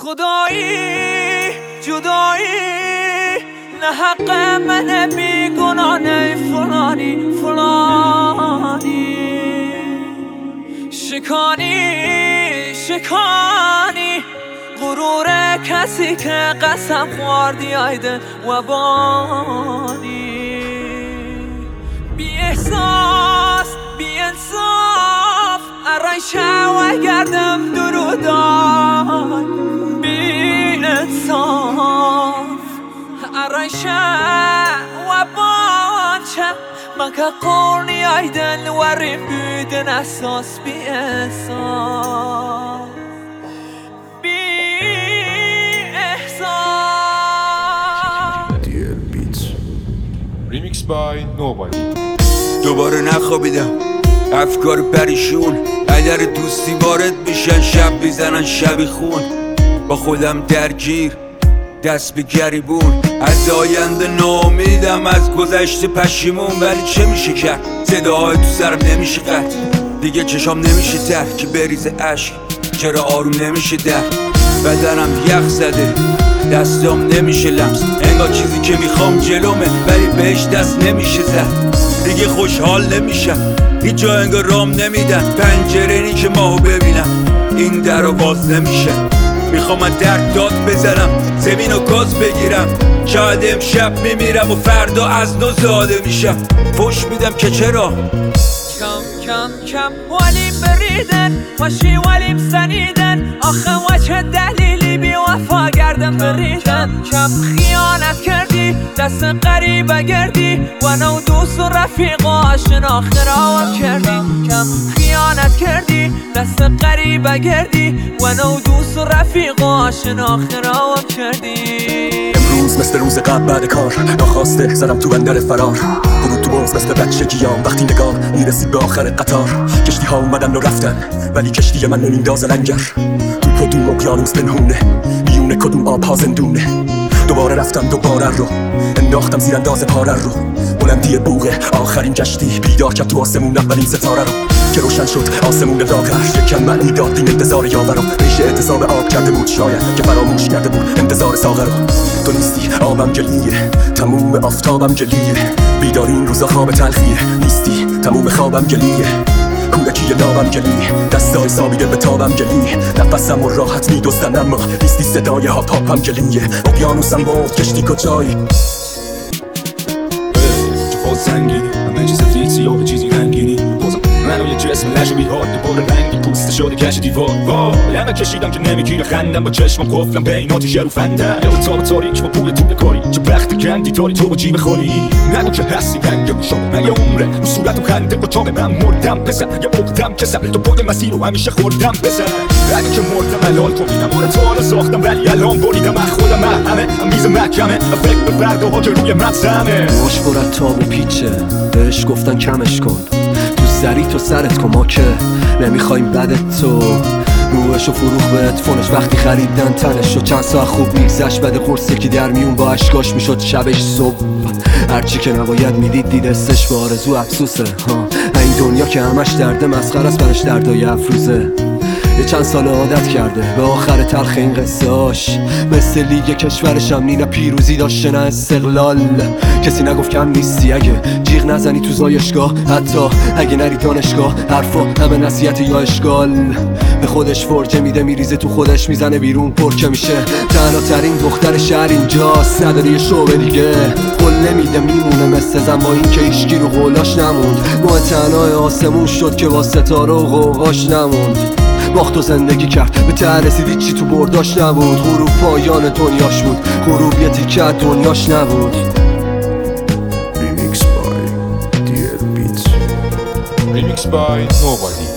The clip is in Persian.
خدایی جدایی نه حق من بیگناه نه فلانی شکانی غرور کسی که قسم خوردی ایده و بانی بی احساس بی انصاف ارایشه و گردم درودان بی انصاف ارایشه و بانچه مگه قرنی ایدن وریم بودن اساس بی احساس Remixed by Nobody. دوباره نخوابیدم افکار پریشون اگر دوستی وارد میشن شب میزنن شبی خون با خودم درگیر دست به گریبون از آینده ناامیدم از گذشته پشیمون ولی چه میشه کرد صداهای تو سرم نمیشه قطع دیگه چشام نمیشه تر که بریزه عشق چرا آروم نمیشه در بدنم یخ زده دستام نمیشه لمس انگار چیزی که میخوام جلومه ولی بهش دست نمیشه زد دیگه خوشحال نمیشم هیچ جا انگار رام نمیدن پنجره‌ای که ماهو ببینم این درو باز نمیشه میخوام از درد داد بزنم زمین و گاز بگیرم شاید امشب میمیرم و فردا از نو زاده میشم فوش میدم که چرا کم ولیم بریدن باشی ولیم سنیدن آخه و چه دلیلی بی وفا گردم بریدن کم خیانت کردی دست قریبه گردی و نو دوست و رفیق و آشنا خراب کردی کم خیانت کردی دست قریبه گردی و نو دوست و رفیق و آشنا خراب کردی امروز مثل روز قبل بعد کار ناخواسته زدم تو بندر فرار فرود تو باز مثل بچه گیام وقتی نگاه میرسید به آخر قطار کشتی ها اومدن و رفتن ولی کشتی من نمیندازه لنگر تو کدوم اقیانوس پنهونه میونه کدوم آب ها زندونه دوباره رفتم دوباره رو انداختم زیر انداز پاره رو بلندی بوغه آخرین کشتی بیدار کرد تو آسمون اولین ستاره رو که روشن شد آسمون لاغر یکم معنی داد این انتظار یاورم ریشه اعتصاب آب کرده بود شاید که فراموش کرده بود انتظار ساغر رو تو نیستی آبم گلیه تموم آفتابم گلیه بیداری این روزا خواب تلخیه نیستی تموم خوابم گلیه کودکی لابم گلیه دستای سابیده به تابم گلیه نفسم و راحت میدوستن اما نیستی صدای ها پاپم گلیه اقیانوسم بود کشتی کجایی چه سنگینی همه چیز فیکسی و چیزی رنگینی بازم منو یه جسم لش بیهاد دوباره رنگی پوسته شده کش دیوار وای همه کشیدم که نمیگیره خندم با چشمم قفلم بین آتیش رو فندم یا تاب تاریک با پول توی کاری چه بخت گندی داری تو با جیب خوری نگو که هستی رنگم شد من یه عمره رو صورت و خنده با تاب من مردم پسر یه بغدم کسر تو بود مسیر رو همیشه خوردم پسر اگه که مردم حلال کنیدم آره تو حالا ساختم ولی الان بریدم از خودم همه میز محکمه فکر به فرداها که روی مغزمه باش برد تاب و پیچه بهش گفتن کمش کن تو سری تو سرت کن ما که نمیخوایم بدت تو روحش و فروخ به ادفونش وقتی خریدن تنش و چند ساعت خوب میگذشت بعد قرص که در میون با اشکاش میشد شبش صبح هرچی که نباید میدید دید استش به آرزو افسوسه این دنیا که همش درده مسخره است براش دردای افروزه یه چند سال عادت کرده به آخر تلخ این قصهاش مثل لیگ کشورشم نی نه پیروزی داشته نه استقلال کسی نگفت کم نیستی اگه جیغ نزنی تو زایشگاه حتی اگه نری دانشگاه حرفا همه نصیحت یا اشکال به خودش فرجه میده میریزه تو خودش میزنه بیرون پرکه میشه تنها ترین دختر شهر اینجاست نداره یه شعبه دیگه قول نمیده میمونه مثل زن با این که ایشکی رو قولاش نموند ماه تنهای آسمون شد که با ستاره و غوغاش نموند باخت و زندگی کرد به ته رسیدی چی تو برداش نبود غروب پایان دنیاش بود غروب یه تیکه دنیاش نبود Remixed by Nobody.